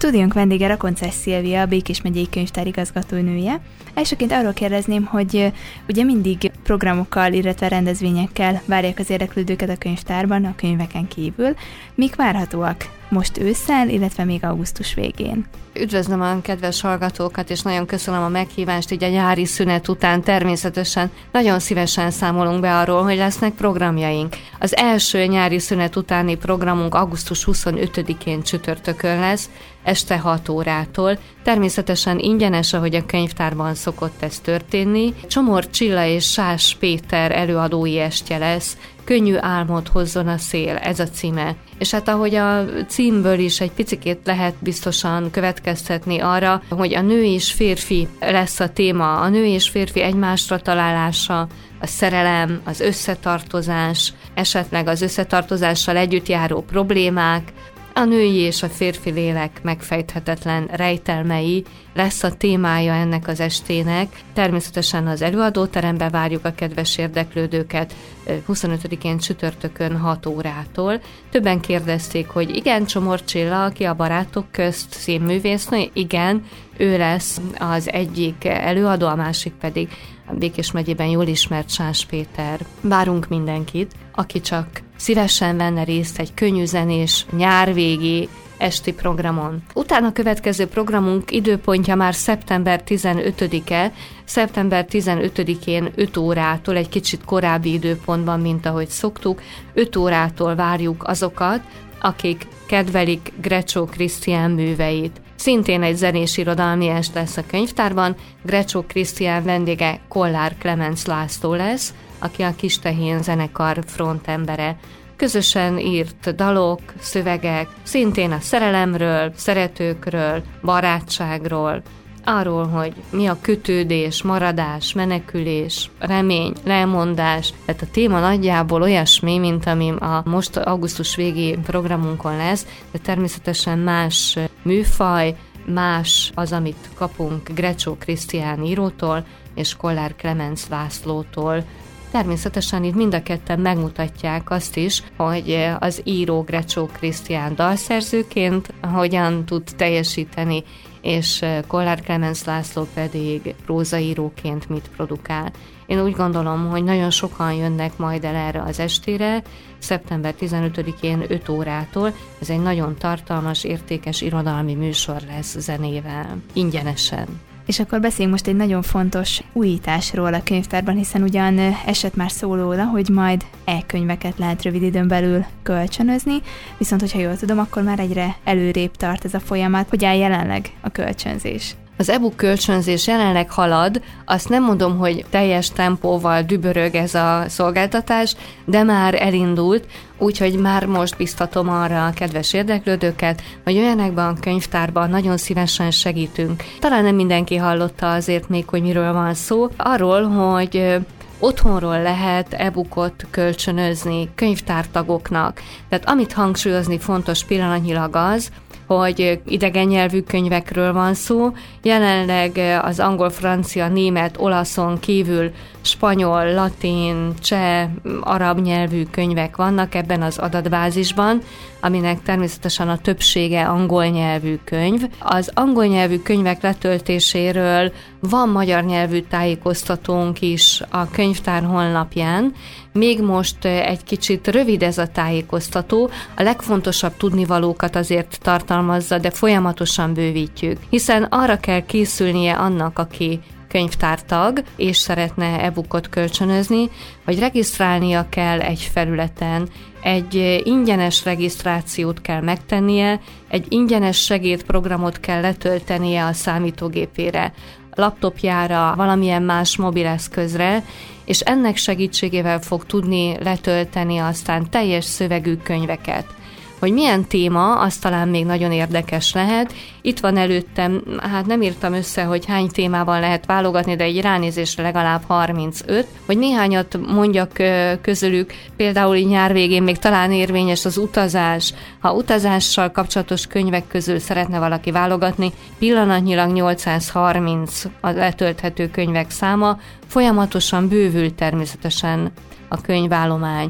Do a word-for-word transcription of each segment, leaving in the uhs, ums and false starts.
Stúdiónk vendége Rakoncás Szilvia, a Békés megyei könyvtár igazgatónője. Elsőként arról kérdezném, hogy ugye mindig programokkal, illetve rendezvényekkel várják az érdeklődőket a könyvtárban, a könyveken kívül. Mik várhatóak most ősszel, illetve még augusztus végén? Üdvözlöm a kedves hallgatókat, és nagyon köszönöm a meghívást, így a nyári szünet után természetesen nagyon szívesen számolunk be arról, hogy lesznek programjaink. Az első nyári szünet utáni programunk augusztus huszonötödikén csütörtökön lesz, este hat órától. Természetesen ingyenes, ahogy a könyvtárban szokott ez történni. Csomor Csilla és Sás Péter előadói estje lesz, Könnyű álmot hozzon a szél, ez a címe. És hát ahogy a címből is egy picikét lehet biztosan következtetni arra, hogy a nő és férfi lesz a téma, a nő és férfi egymásra találása, a szerelem, az összetartozás, esetleg az összetartozással együtt járó problémák, a női és a férfi lélek megfejthetetlen rejtelmei lesz a témája ennek az estének. Természetesen az előadóterembe várjuk a kedves érdeklődőket huszonötödikén csütörtökön hat órától. Többen kérdezték, hogy igen, Csomor Csilla, aki a Barátok közt színművésznő, igen, ő lesz az egyik előadó, a másik pedig a Békés megyében jól ismert Sás Péter. Várunk mindenkit, aki csak szívesen venne részt egy könnyű zenés, nyárvégi esti programon. Utána a következő programunk időpontja már szeptember tizenötödike, szeptember tizenötödikén öt órától, egy kicsit korábbi időpontban, mint ahogy szoktuk, öt órától várjuk azokat, akik kedvelik Grecsó Krisztián műveit. Szintén egy zenés irodalmi est lesz a könyvtárban, Grecsó Krisztián vendége Kollár Klemenc László lesz, aki a Kistehén zenekar frontembere. Közösen írt dalok, szövegek, szintén a szerelemről, szeretőkről, barátságról, arról, hogy mi a kötődés, maradás, menekülés, remény, lemondás. Tehát a téma nagyjából olyasmi, mint ami a most augusztus végi programunkon lesz, de természetesen más műfaj, más az, amit kapunk Grecsó Krisztián írótól és Kollár Klemenc Lászlótól. Természetesen itt mind a ketten megmutatják azt is, hogy az író Grecsó Krisztián dalszerzőként hogyan tud teljesíteni, és Kollár Klemenc László pedig prózaíróként mit produkál. Én úgy gondolom, hogy nagyon sokan jönnek majd el erre az estére, szeptember tizenötödikén öt órától. Ez egy nagyon tartalmas, értékes irodalmi műsor lesz zenével, ingyenesen. És akkor beszéljünk most egy nagyon fontos újításról a könyvtárban, hiszen ugyan esett már szó róla, hogy majd e-könyveket lehet rövid időn belül kölcsönözni, viszont hogyha jól tudom, akkor már egyre előrébb tart ez a folyamat. Hogy áll jelenleg a kölcsönzés? Az e-book kölcsönzés jelenleg halad, azt nem mondom, hogy teljes tempóval dübörög ez a szolgáltatás, de már elindult, úgyhogy már most biztatom arra a kedves érdeklődőket, hogy jöjjenek be a könyvtárban, nagyon szívesen segítünk. Talán nem mindenki hallotta azért még, hogy miről van szó. Arról, hogy otthonról lehet e-bookot kölcsönözni könyvtártagoknak. Tehát amit hangsúlyozni fontos pillanatnyilag az, hogy idegen nyelvű könyvekről van szó. Jelenleg az angol, francia, német, olaszon kívül spanyol, latin, cseh, arab nyelvű könyvek vannak ebben az adatbázisban, aminek természetesen a többsége angol nyelvű könyv. Az angol nyelvű könyvek letöltéséről van magyar nyelvű tájékoztatónk is a könyvtár honlapján. Még most egy kicsit rövid ez a tájékoztató, a legfontosabb tudnivalókat azért tartalmazza, de folyamatosan bővítjük, hiszen arra kell készülnie annak, aki könyvtártag, és szeretne e-bookot kölcsönözni, hogy regisztrálnia kell egy felületen, egy ingyenes regisztrációt kell megtennie, egy ingyenes segédprogramot kell letöltenie a számítógépére, laptopjára, valamilyen más mobileszközre, és ennek segítségével fog tudni letölteni aztán teljes szövegű könyveket. Hogy milyen téma, az talán még nagyon érdekes lehet. Itt van előttem, hát nem írtam össze, hogy hány témában lehet válogatni, de egy ránézésre legalább harmincöt, hogy néhányat mondjak közülük, például így nyár végén még talán érvényes az utazás. Ha utazással kapcsolatos könyvek közül szeretne valaki válogatni, pillanatnyilag nyolcszázharminc a letölthető könyvek száma, folyamatosan bővül természetesen a könyvállomány.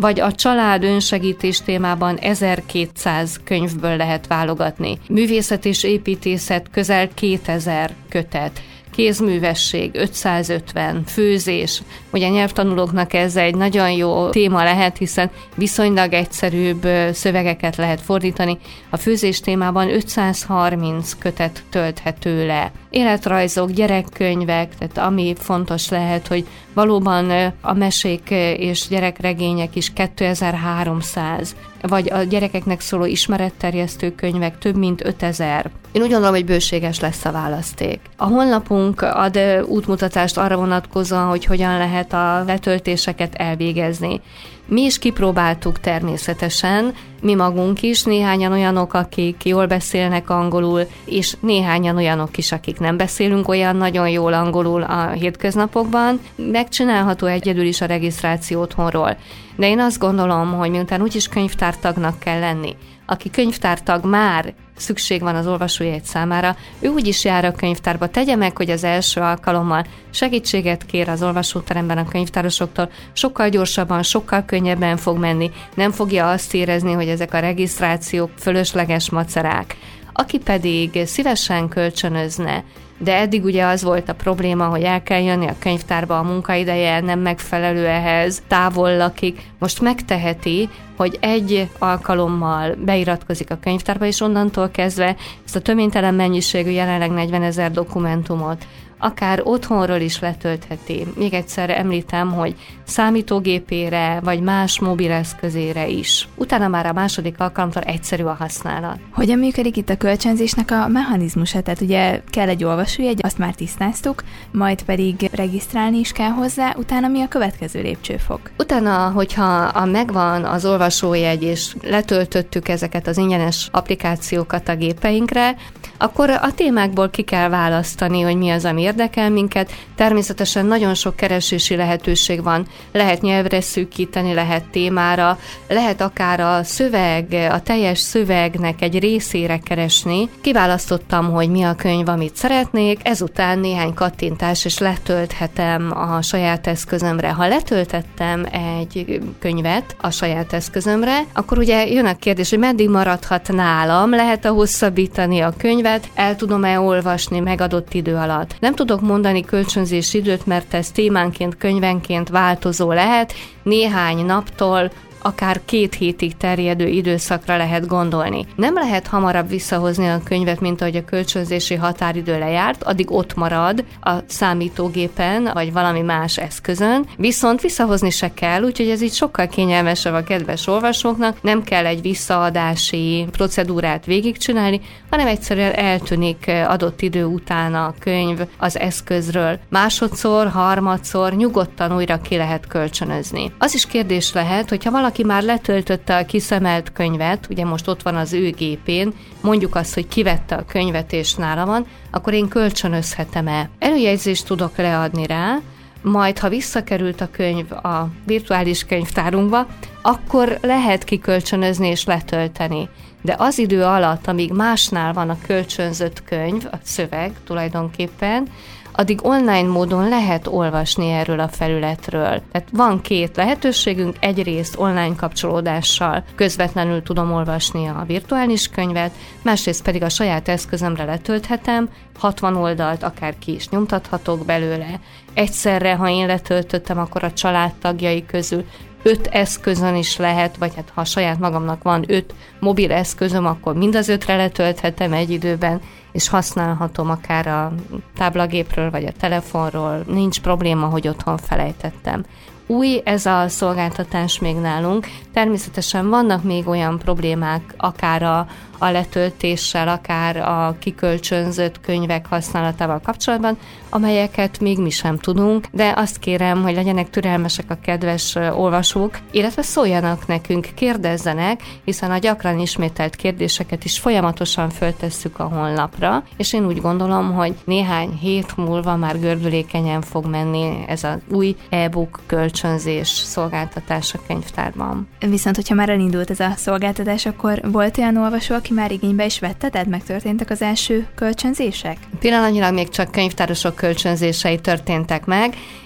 vagy a család önsegítés témában ezerkétszáz könyvből lehet válogatni. Művészet és építészet közel kétezer kötet. Kézművesség ötszázötven, főzés. Ugye nyelvtanulóknak ez egy nagyon jó téma lehet, hiszen viszonylag egyszerűbb szövegeket lehet fordítani. A főzés témában ötszázharminc kötet tölthető le. Életrajzok, gyerekkönyvek, tehát ami fontos lehet, hogy valóban a mesék és gyerekregények is kétezer-háromszáz, vagy a gyerekeknek szóló ismeretterjesztő könyvek több mint ötezer. Én úgy gondolom, hogy bőséges lesz a választék. A honlapunk ad útmutatást arra vonatkozóan, hogy hogyan lehet a letöltéseket elvégezni. Mi is kipróbáltuk természetesen, mi magunk is, néhányan olyanok, akik jól beszélnek angolul, és néhányan olyanok is, akik nem beszélünk olyan nagyon jól angolul a hétköznapokban. Megcsinálható egyedül is a regisztráció otthonról. De én azt gondolom, hogy miután úgyis könyvtártagnak kell lenni, aki könyvtártag már szükség van az olvasójegy számára, ő úgyis jár a könyvtárba. Tegye meg, hogy az első alkalommal segítséget kér az olvasóteremben a könyvtárosoktól, sokkal gyorsabban, sokkal könnyebben fog menni, nem fogja azt érezni, hogy ezek a regisztrációk fölösleges macerák. Aki pedig szívesen kölcsönözne, de eddig ugye az volt a probléma, hogy el kell jönni a könyvtárba, a munkaideje nem megfelelő ehhez, távol lakik. Most megteheti, hogy egy alkalommal beiratkozik a könyvtárba, és onnantól kezdve ezt a töménytelen mennyiségű, jelenleg negyvenezer dokumentumot akár otthonról is letöltheti. Még egyszer említem, hogy számítógépére vagy más mobileszközére is. Utána már a második alkalomtól egyszerű a használat. Hogyan működik itt a kölcsönzésnek a mechanizmusa? Tehát ugye kell egy olvasójegy, azt már tisztáztuk, majd pedig regisztrálni is kell hozzá, utána mi a következő lépcsőfok? Utána, hogyha a megvan az olvasójegy, és letöltöttük ezeket az ingyenes applikációkat a gépeinkre, akkor a témákból ki kell választani, hogy mi az, ami érdekel minket. Természetesen nagyon sok keresési lehetőség van. Lehet nyelvre szűkíteni, lehet témára, lehet akár a szöveg, a teljes szövegnek egy részére keresni. Kiválasztottam, hogy mi a könyv, amit szeretnék, ezután néhány kattintás, és letölthetem a saját eszközömre. Ha letöltettem egy könyvet a saját eszközömre, akkor ugye jön a kérdés, hogy meddig maradhat nálam, lehet-e hosszabbítani a könyvet, el tudom-e olvasni megadott idő alatt. Nem tudok mondani kölcsönzési időt, mert ez témánként, könyvenként változó lehet, néhány naptól akár két hétig terjedő időszakra lehet gondolni. Nem lehet hamarabb visszahozni a könyvet, mint ahogy a kölcsönzési határidő lejárt, addig ott marad a számítógépen, vagy valami más eszközön, viszont visszahozni se kell, úgyhogy ez így sokkal kényelmesebb a kedves olvasóknak, nem kell egy visszaadási procedúrát végigcsinálni, hanem egyszerűen eltűnik adott idő után a könyv az eszközről. Másodszor, harmadszor nyugodtan újra ki lehet kölcsönözni. Az is kérdés lehet, hogyha valaki aki már letöltötte a kiszemelt könyvet, ugye most ott van az ő gépén, mondjuk azt, hogy kivette a könyvet és nála van, akkor én kölcsönözhetem-e? Előjegyzést tudok leadni rá, majd ha visszakerült a könyv a virtuális könyvtárunkba, akkor lehet kikölcsönözni és letölteni. De az idő alatt, amíg másnál van a kölcsönzött könyv, a szöveg tulajdonképpen, addig online módon lehet olvasni erről a felületről. Tehát van két lehetőségünk, egyrészt online kapcsolódással közvetlenül tudom olvasni a virtuális könyvet, másrészt pedig a saját eszközömre letölthetem, hatvan oldalt akár ki is nyomtathatok belőle. Egyszerre, ha én letöltöttem, akkor a családtagjai közül öt eszközön is lehet, vagy hát ha saját magamnak van öt mobil eszközöm, akkor mind az ötre letölthetem egy időben, és használhatom akár a táblagépről, vagy a telefonról, nincs probléma, hogy otthon felejtettem. Új ez a szolgáltatás még nálunk, természetesen vannak még olyan problémák, akár a, a letöltéssel, akár a kikölcsönzött könyvek használatával kapcsolatban, amelyeket még mi sem tudunk, de azt kérem, hogy legyenek türelmesek a kedves olvasók, illetve szóljanak nekünk, kérdezzenek, hiszen a gyakran ismételt kérdéseket is folyamatosan föltesszük a honlapra, és én úgy gondolom, hogy néhány hét múlva már gördülékenyen fog menni ez az új e-book kölcsönzés szolgáltatás a könyvtárban. Viszont, hogyha már elindult ez a szolgáltatás, akkor volt olyan olvasó, aki már igénybe is vette, tehát megtörténtek az első kölcsönzések? Pillanatnyilag még csak könyvtárosok kölcsönzései történtek meg,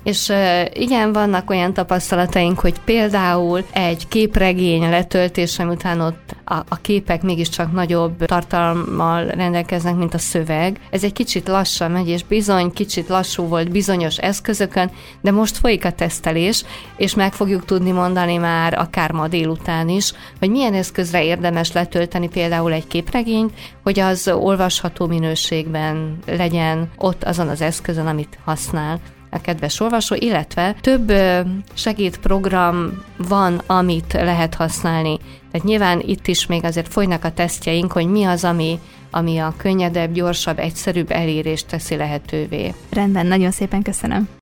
És igen, vannak olyan tapasztalataink, hogy például egy képregény letöltése után ott a, a képek mégiscsak nagyobb tartalommal rendelkeznek, mint a szöveg. Ez egy kicsit lassan megy, és bizony kicsit lassú volt bizonyos eszközökön, de most folyik a tesztelés, és meg fogjuk tudni mondani már akár ma délután is, hogy milyen eszközre érdemes letölteni például egy képregényt, hogy az olvasható minőségben legyen ott azon az eszközön, amit használ a kedves olvasó, illetve több segédprogram van, amit lehet használni. Tehát nyilván itt is még azért folynak a tesztjeink, hogy mi az, ami, ami a könnyedebb, gyorsabb, egyszerűbb elérést teszi lehetővé. Rendben, nagyon szépen köszönöm.